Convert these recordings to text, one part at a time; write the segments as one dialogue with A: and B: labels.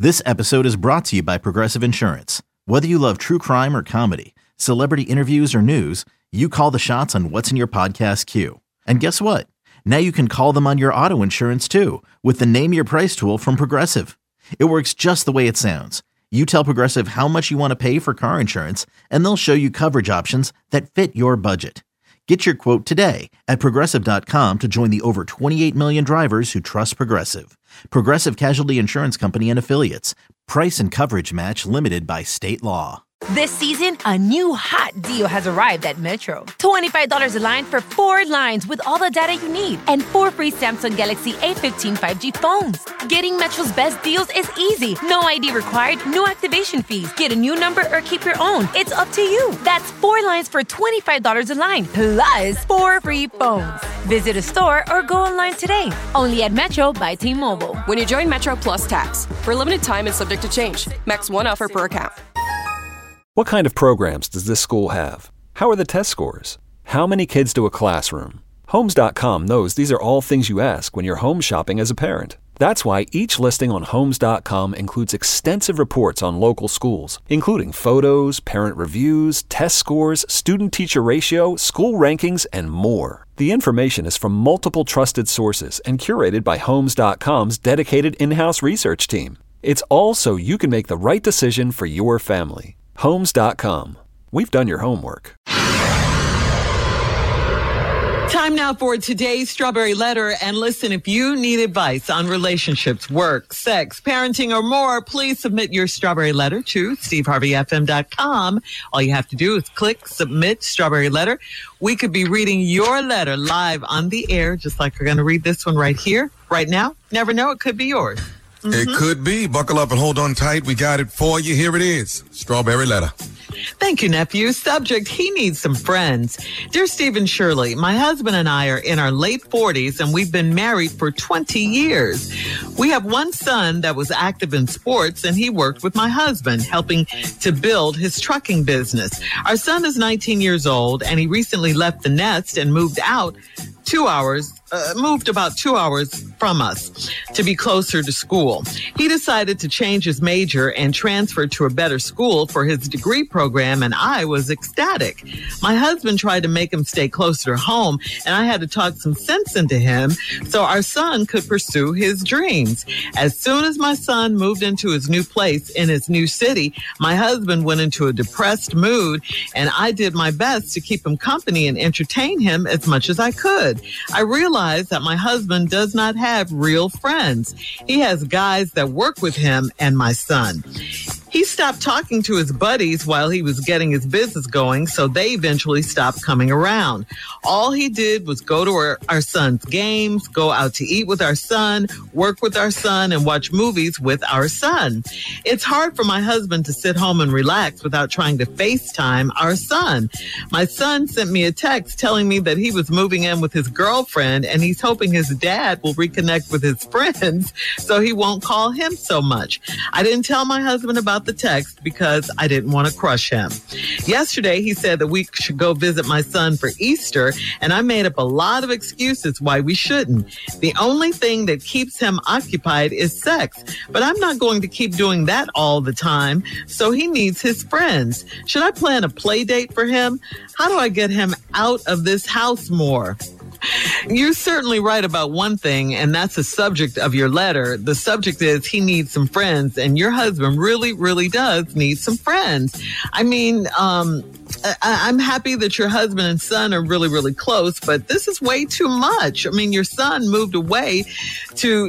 A: This episode is brought to you by Progressive Insurance. Whether you love true crime or comedy, celebrity interviews or news, you call the shots on what's in your podcast queue. And guess what? Now you can call them on your auto insurance too with the Name Your Price tool from Progressive. It works just the way it sounds. You tell Progressive how much you want to pay for car insurance, and they'll show you coverage options that fit your budget. Get your quote today at Progressive.com to join the over 28 million drivers who trust Progressive. Progressive Casualty Insurance Company and Affiliates. Price and coverage match limited by state law.
B: This season, a new hot deal has arrived at Metro. $25 a line for 4 lines with all the data you need and 4 free Samsung Galaxy A15 5G phones. Getting Metro's best deals is easy. No ID required, no activation fees. Get a new number or keep your own. It's up to you. That's 4 lines for $25 a line, plus 4 free phones. Visit a store or go online today. Only at Metro by T-Mobile.
C: When you join Metro Plus Tax, for a limited time and subject to change. Max 1 offer per account.
D: What kind of programs does this school have? How are the test scores? How many kids do a classroom? Homes.com knows these are all things you ask when you're home shopping as a parent. That's why each listing on Homes.com includes extensive reports on local schools, including photos, parent reviews, test scores, student-teacher ratio, school rankings, and more. The information is from multiple trusted sources and curated by Homes.com's dedicated in-house research team. It's all so you can make the right decision for your family. Homes.com. We've done your homework.
E: Time now for today's Strawberry Letter. And listen, if you need advice on relationships, work, sex, parenting, or more, please submit your Strawberry Letter to SteveHarveyFM.com. All you have to do is click Submit Strawberry Letter. We could be reading your letter live on the air, just like we're going to read this one right here, right now. Never know, it could be yours.
F: It could be. Buckle up and hold on tight. We got it for you. Here it is. Strawberry Letter.
E: Thank you, nephew. Subject, he needs some friends. Dear Steve and Shirley, my husband and I are in our late 40s and we've been married for 20 years. We have one son that was active in sports and he worked with my husband, helping to build his trucking business. Our son is 19 years old and he recently left the nest and moved about 2 hours from us to be closer to school. He decided to change his major and transfer to a better school for his degree program, and I was ecstatic. My husband tried to make him stay closer to home, and I had to talk some sense into him so our son could pursue his dreams. As soon as my son moved into his new place in his new city, my husband went into a depressed mood, and I did my best to keep him company and entertain him as much as I could. I realized that my husband does not have real friends. He has guys that work with him and my son. He stopped talking to his buddies while he was getting his business going, so they eventually stopped coming around. All he did was go to our son's games, go out to eat with our son, work with our son, and watch movies with our son. It's hard for my husband to sit home and relax without trying to FaceTime our son. My son sent me a text telling me that he was moving in with his girlfriend and he's hoping his dad will reconnect with his friends so he won't call him so much. I didn't tell my husband about the text because I didn't want to crush him. Yesterday, he said that we should go visit my son for Easter, and I made up a lot of excuses why we shouldn't. The only thing that keeps him occupied is sex, but I'm not going to keep doing that all the time, so he needs his friends. Should I plan a play date for him? How do I get him out of this house more? You're certainly right about one thing, and that's the subject of your letter. The subject is he needs some friends, and your husband really, really does need some friends. I mean, I'm happy that your husband and son are really, really close, but this is way too much. I mean, your son moved away to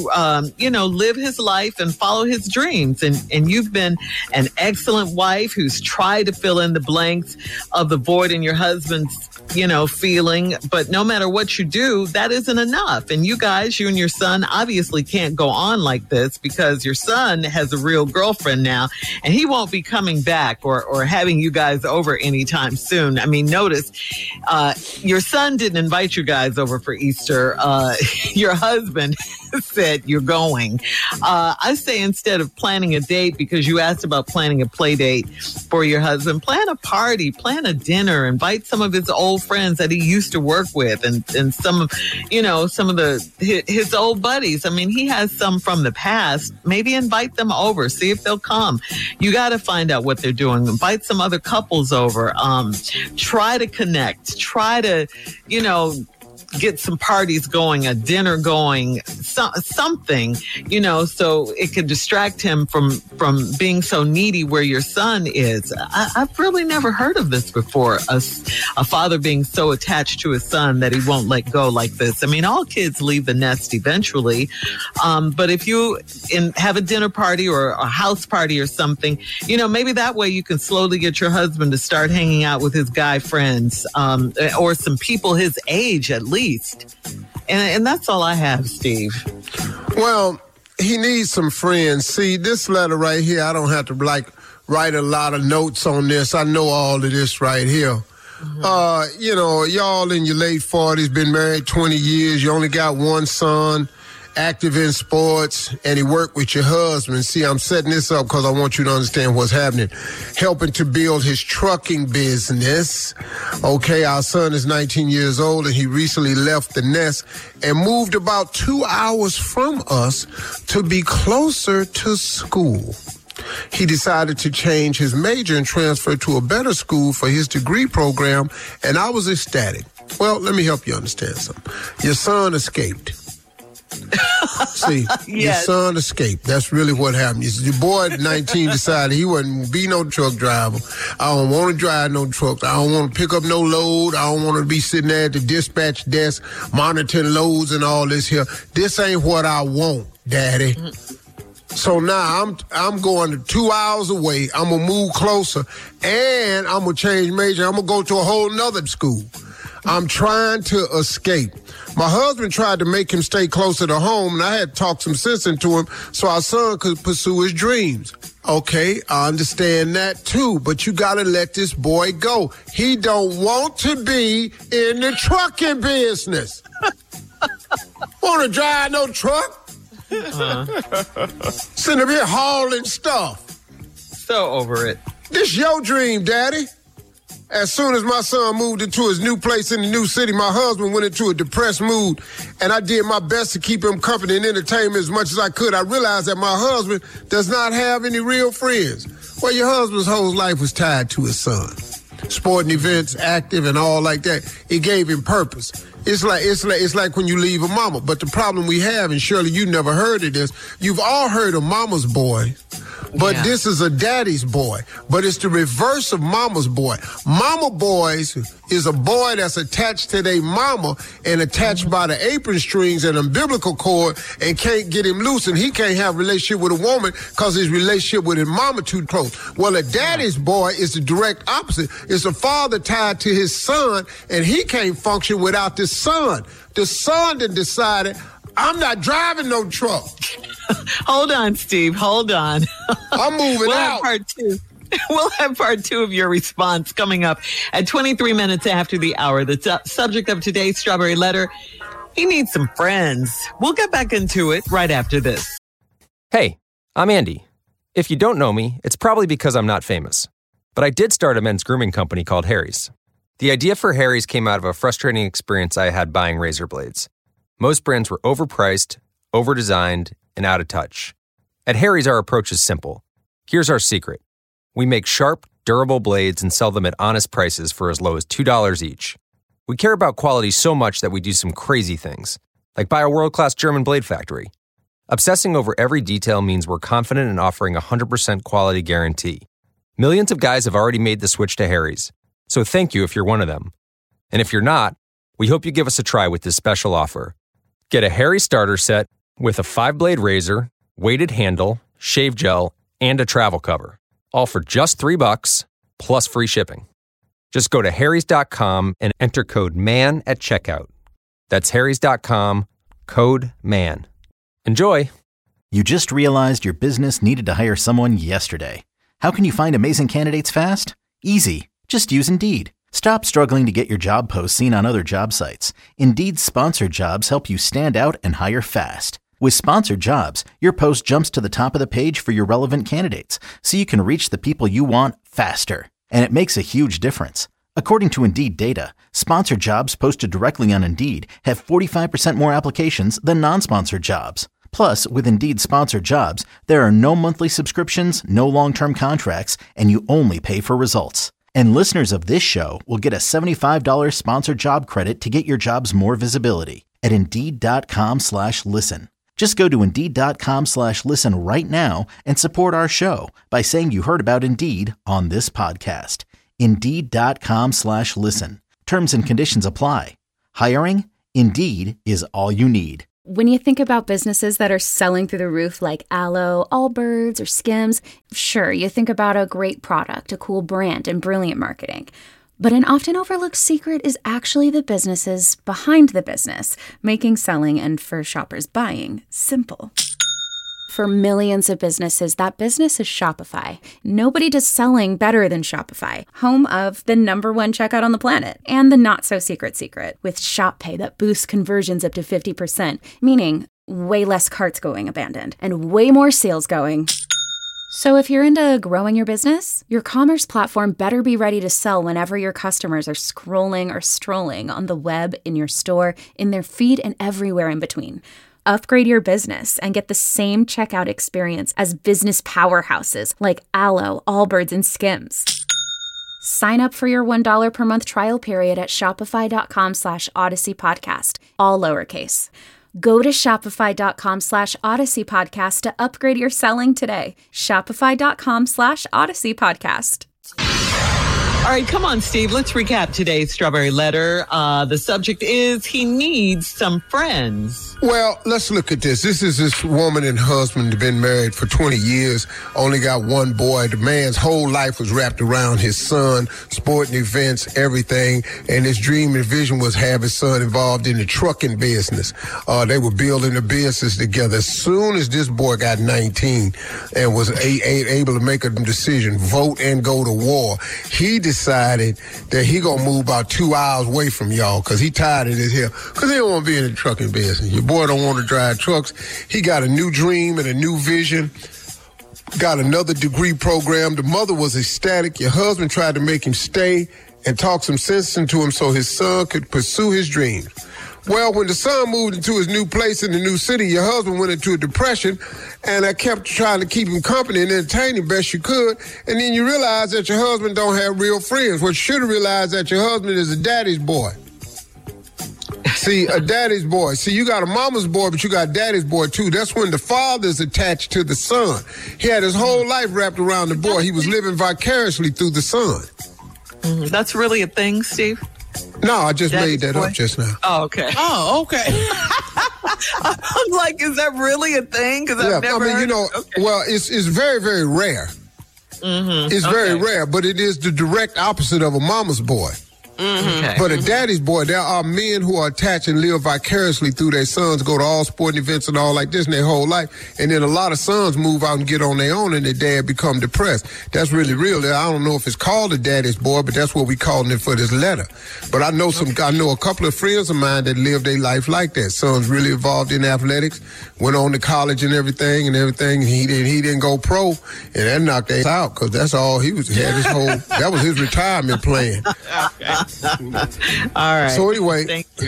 E: live his life and follow his dreams. And you've been an excellent wife who's tried to fill in the blanks of the void in your husband's, feeling. But no matter what you do, that isn't enough. And you and your son obviously can't go on like this because your son has a real girlfriend now and he won't be coming back or having you guys over anytime soon. I mean, notice, your son didn't invite you guys over for Easter. Your husband said you're going. I say instead of planning a date, because you asked about planning a play date for your husband, plan a party, plan a dinner, invite some of his old friends that he used to work with and some of his old buddies. I mean, he has some from the past. Maybe invite them over, see if they'll come. You got to find out what they're doing. Invite some other couples over. Try to connect. Try to, get some parties going, a dinner going, something, so it could distract him from being so needy where your son is. I've really never heard of this before, a father being so attached to his son that he won't let go like this. I mean, all kids leave the nest eventually, but if you have a dinner party or a house party or something, maybe that way you can slowly get your husband to start hanging out with his guy friends, or some people his age at least. And that's all I have, Steve.
G: Well, he needs some friends. See, this letter right here, I don't have to write a lot of notes on this. I know all of this right here. Mm-hmm. Y'all in your late 40s, been married 20 years. You only got one son, active in sports, and he worked with your husband. See, I'm setting this up because I want you to understand what's happening. Helping to build his trucking business. Okay, our son is 19 years old, and he recently left the nest and moved about 2 hours from us to be closer to school. He decided to change his major and transfer to a better school for his degree program, and I was ecstatic. Well, let me help you understand something. Your son escaped. See, yes. Your son escaped. That's really what happened. Your boy at 19 decided he wasn't be no truck driver. I don't want to drive no truck. I don't want to pick up no load. I don't want to be sitting there at the dispatch desk monitoring loads and all this here. This ain't what I want, Daddy. So now I'm going to 2 hours away. I'm going to move closer, and I'm going to change major. I'm going to go to a whole nother school. I'm trying to escape. My husband tried to make him stay closer to home, and I had to talk some sense into him so our son could pursue his dreams. Okay, I understand that too, but you gotta let this boy go. He don't want to be in the trucking business. Want to drive no truck? Sitting up here hauling stuff.
E: So over it.
G: This your dream, Daddy. As soon as my son moved into his new place in the new city, my husband went into a depressed mood, and I did my best to keep him company and entertainment as much as I could. I realized that my husband does not have any real friends. Well, your husband's whole life was tied to his son. Sporting events, active, and all like that. It gave him purpose. It's like when you leave a mama. But the problem we have, and Shirley, you never heard of this, you've all heard of mama's boy. But This is a daddy's boy. But it's the reverse of mama's boy. Mama boys is a boy that's attached to their mama and attached by the apron strings and umbilical cord and can't get him loose, and he can't have a relationship with a woman because his relationship with his mama too close. Well, a daddy's boy is the direct opposite. It's a father tied to his son, and he can't function without the son. The son then decided, I'm not driving no truck.
E: Hold on, Steve. Hold on.
G: I'm moving out.
E: Part two. We'll have part two of your response coming up at 23 minutes after the hour. The subject of today's Strawberry Letter, he needs some friends. We'll get back into it right after this.
H: Hey, I'm Andy. If you don't know me, it's probably because I'm not famous. But I did start a men's grooming company called Harry's. The idea for Harry's came out of a frustrating experience I had buying razor blades. Most brands were overpriced, overdesigned, and out of touch. At Harry's, our approach is simple. Here's our secret. We make sharp, durable blades and sell them at honest prices for as low as $2 each. We care about quality so much that we do some crazy things, like buy a world-class German blade factory. Obsessing over every detail means we're confident in offering a 100% quality guarantee. Millions of guys have already made the switch to Harry's, so thank you if you're one of them. And if you're not, we hope you give us a try with this special offer. Get a Harry's starter set with a 5-blade razor, weighted handle, shave gel, and a travel cover. All for just $3 plus free shipping. Just go to harrys.com and enter code MAN at checkout. That's harrys.com, code MAN. Enjoy.
A: You just realized your business needed to hire someone yesterday. How can you find amazing candidates fast? Easy. Just use Indeed. Stop struggling to get your job posts seen on other job sites. Indeed's sponsored jobs help you stand out and hire fast. With Sponsored Jobs, your post jumps to the top of the page for your relevant candidates, so you can reach the people you want faster. And it makes a huge difference. According to Indeed data, sponsored jobs posted directly on Indeed have 45% more applications than non-sponsored jobs. Plus, with Indeed Sponsored Jobs, there are no monthly subscriptions, no long-term contracts, and you only pay for results. And listeners of this show will get a $75 sponsored job credit to get your jobs more visibility at Indeed.com/listen. Just go to Indeed.com/listen right now and support our show by saying you heard about Indeed on this podcast. Indeed.com/listen. Terms and conditions apply. Hiring? Indeed is all you need.
I: When you think about businesses that are selling through the roof like Aloe, Allbirds, or Skims, sure, you think about a great product, a cool brand, and brilliant marketing. But an often overlooked secret is actually the businesses behind the business, making selling and, for shoppers, buying simple. For millions of businesses, that business is Shopify. Nobody does selling better than Shopify, home of the #1 checkout on the planet, and the not-so-secret secret, with Shop Pay that boosts conversions up to 50%, meaning way less carts going abandoned, and way more sales going. So if you're into growing your business, your commerce platform better be ready to sell whenever your customers are scrolling or strolling on the web, in your store, in their feed, and everywhere in between. Upgrade your business and get the same checkout experience as business powerhouses like Aloe, Allbirds, and Skims. Sign up for your $1 per month trial period at shopify.com/Odyssey Podcast, all lowercase. Go to shopify.com/Odyssey Podcast to upgrade your selling today. Shopify.com/Odyssey Podcast.
E: All right, come on, Steve. Let's recap today's Strawberry Letter. The subject is he needs some friends.
G: Well, let's look at this. This is this woman and husband have been married for 20 years, only got one boy. The man's whole life was wrapped around his son, sporting events, everything. And his dream and vision was have his son involved in the trucking business. They were building a business together. As soon as this boy got 19 and was able to make a decision, vote and go to war, he decided that he gonna move about 2 hours away from y'all because he tired of this here. Because he don't want to be in the trucking business. Your boy don't want to drive trucks. He got a new dream and a new vision. Got another degree program. The mother was ecstatic. Your husband tried to make him stay and talk some sense into him so his son could pursue his dreams. Well, when the son moved into his new place in the new city, your husband went into a depression, and I kept trying to keep him company and entertain him best you could. And then you realize that your husband don't have real friends. What you should have realized that your husband is a daddy's boy. See, a daddy's boy. See, you got a mama's boy, but you got a daddy's boy, too. That's when the father's attached to the son. He had his whole life wrapped around the boy. He was living vicariously through the son.
E: Mm-hmm. That's really a thing, Steve?
G: No, I just made that up just now.
E: Oh, okay.
J: Oh, okay.
E: I'm like, is that really a thing? Because I've never heard
G: well, it's very, very rare.
E: Mm-hmm.
G: It's very rare, but it is the direct opposite of a mama's boy.
E: Mm-hmm. Okay.
G: But a daddy's boy, there are men who are attached and live vicariously through their sons, go to all sporting events and all like this in their whole life. And then a lot of sons move out and get on their own and their dad become depressed. That's really real. I don't know if it's called a daddy's boy, but that's what we calling it for this letter. But I know a couple of friends of mine that live their life like that. Sons really involved in athletics, went on to college and everything. He didn't go pro, and that knocked their out because that's all he was. Had his whole. That was his retirement plan.
E: Okay. All right.
G: So anyway,
E: thank you.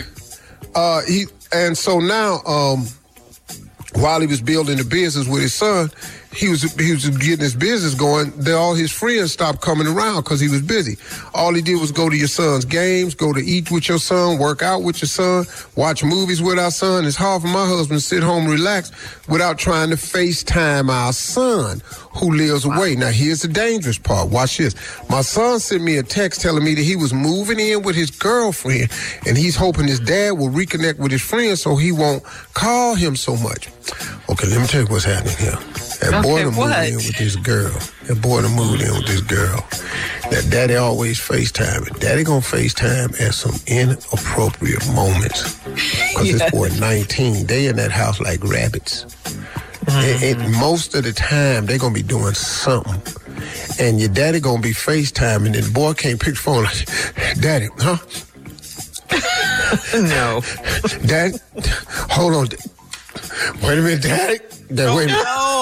G: So now, while he was building the business with his son, he was getting his business going. Then all his friends stopped coming around because he was busy. All he did was go to your son's games, go to eat with your son, work out with your son, watch movies with our son. It's hard for my husband to sit home and relax without trying to FaceTime our son who lives away. Now, here's the dangerous part. Watch this. My son sent me a text telling me that he was moving in with his girlfriend, and he's hoping his dad will reconnect with his friends so he won't call him so much. Okay, let me tell you what's happening here. That boy done moved in with this girl. That daddy always FaceTime. Daddy gonna FaceTime at some inappropriate moments. Because this boy 19. They in that house like rabbits. Mm-hmm. And most of the time, they gonna be doing something. And your daddy gonna be FaceTiming, and the boy can't pick the phone like, Daddy, huh?
E: No.
G: Dad, hold on. Wait a minute, Daddy. Wait a minute.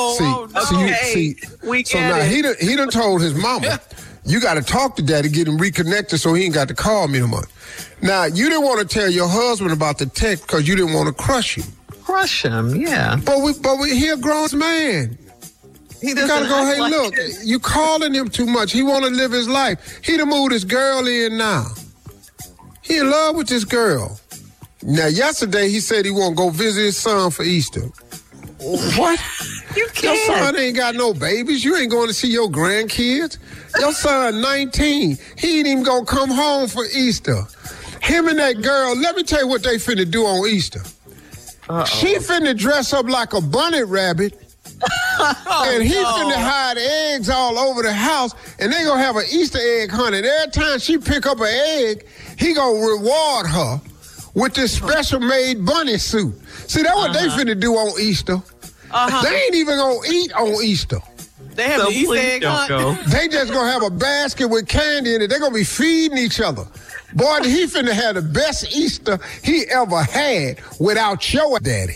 G: So now he done told his mama, you got to talk to Daddy, get him reconnected so he ain't got to call me no more. Now, you didn't want to tell your husband about the text because you didn't want to crush him.
E: Crush him, yeah.
G: But he a grown man. You gotta go, hey, look, you calling him too much. He want to live his life. He done moved his girl in now. He in love with this girl. Now, yesterday he said he want to go visit his son for Easter. What?
E: You can't.
G: Your son ain't got no babies. You ain't going to see your grandkids. Your son 19. He ain't even going to come home for Easter. Him and that girl, let me tell you what they finna do on Easter. She finna dress up like a bunny rabbit. And he finna hide eggs all over the house, and they gonna have an Easter egg hunt. And every time she pick up an egg, he gonna reward her with this special made bunny suit. See, that's what they finna do on Easter. They ain't even gonna eat on Easter.
E: They have the Easter egg hunt.
G: They just gonna have a basket with candy in it. They gonna be feeding each other. Boy, he finna have the best Easter he ever had without your daddy.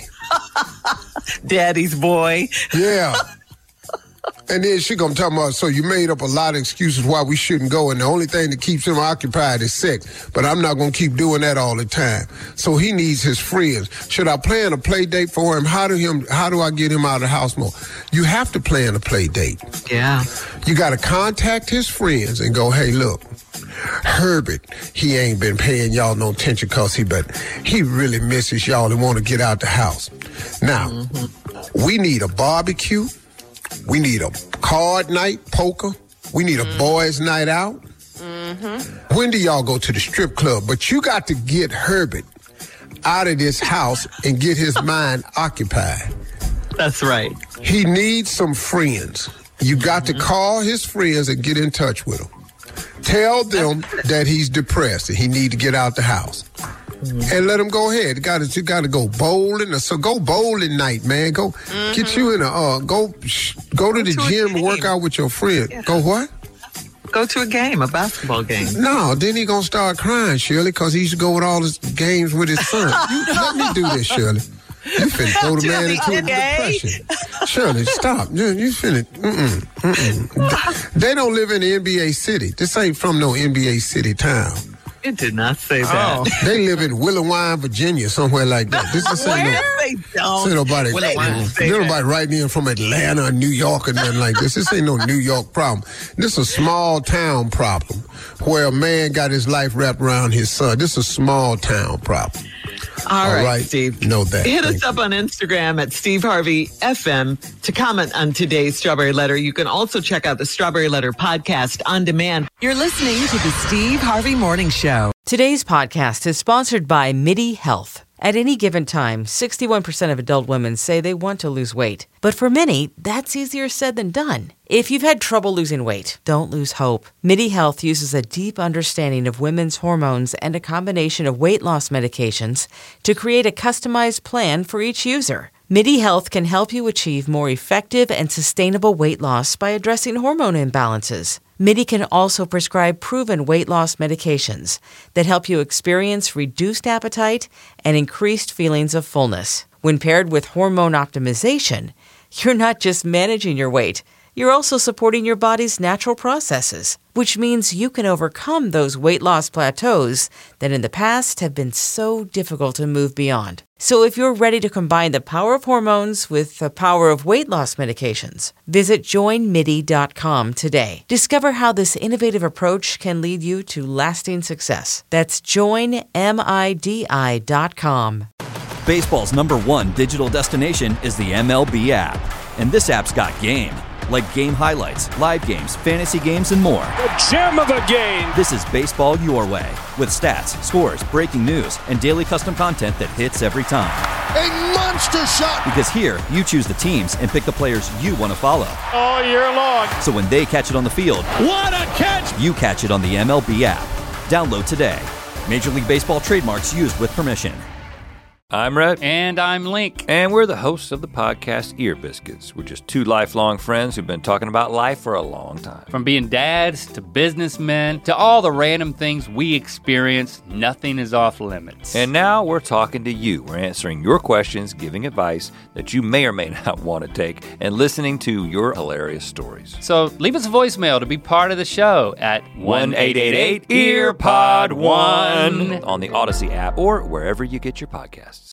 E: Daddy's boy.
G: Yeah. And then she gonna tell me, so you made up a lot of excuses why we shouldn't go, and the only thing that keeps him occupied is sex. But I'm not gonna keep doing that all the time. So he needs his friends. Should I plan a play date for him? How do I get him out of the house more? You have to plan a play date.
E: Yeah.
G: You gotta contact his friends and go, hey, look, Herbert, he ain't been paying y'all no attention because he really misses y'all and want to get out the house. Now, we need a barbecue. We need a card night, poker. We need a boys' night out. When do y'all go to the strip club? But you got to get Herbert out of this house and get his mind occupied.
E: That's right.
G: He needs some friends. You got to call his friends and get in touch with them. Tell them that he's depressed and he need to get out the house. And let him go ahead. You got to go bowling. So go bowling night, man. Go get you in go to the gym and work out with your friend. Yeah. Go what?
E: Go to a game, a basketball game.
G: No, then he gonna start crying, Shirley, because he used to go with all his games with his son. Let me do this, Shirley. You finna throw the man into a depression. Shirley, stop. You finna. They don't live in the NBA city. This ain't from no NBA city town.
E: It did not say that.
G: They live in Willowine, Virginia, somewhere like that. This ain't nobody writing in from Atlanta or New York or nothing like this. This ain't no New York problem. This is a small town problem where a man got his life wrapped around his son. This is a small town problem.
E: All right, Steve.
G: Know that.
E: Hit us up on Instagram at Steve Harvey FM to comment on today's Strawberry Letter. You can also check out the Strawberry Letter podcast on demand.
J: You're listening to the Steve Harvey Morning Show. Today's podcast is sponsored by MIDI Health. At any given time, 61% of adult women say they want to lose weight. But for many, that's easier said than done. If you've had trouble losing weight, don't lose hope. MIDI Health uses a deep understanding of women's hormones and a combination of weight loss medications to create a customized plan for each user. MIDI Health can help you achieve more effective and sustainable weight loss by addressing hormone imbalances. MIDI can also prescribe proven weight loss medications that help you experience reduced appetite and increased feelings of fullness. When paired with hormone optimization, you're not just managing your weight, you're also supporting your body's natural processes, which means you can overcome those weight loss plateaus that in the past have been so difficult to move beyond. So if you're ready to combine the power of hormones with the power of weight loss medications, visit joinmidi.com today. Discover how this innovative approach can lead you to lasting success. That's joinmidi.com.
K: Baseball's #1 digital destination is the MLB app. And this app's got game. Like game highlights, live games, fantasy games, and more.
L: The gem of the game!
K: This is baseball your way, with stats, scores, breaking news, and daily custom content that hits every time.
L: A monster shot!
K: Because here, you choose the teams and pick the players you want to follow.
L: All year long.
K: So when they catch it on the field,
L: what a catch!
K: You catch it on the MLB app. Download today. Major League Baseball trademarks used with permission.
M: I'm Rhett.
N: And I'm Link.
M: And we're the hosts of the podcast Ear Biscuits. We're just two lifelong friends who've been talking about life for a long time.
N: From being dads to businessmen to all the random things we experience, nothing is off limits.
M: And now we're talking to you. We're answering your questions, giving advice that you may or may not want to take, and listening to your hilarious stories.
N: So leave us a voicemail to be part of the show at
M: 1-888-EARPOD1 on the Odyssey app or wherever you get your podcasts.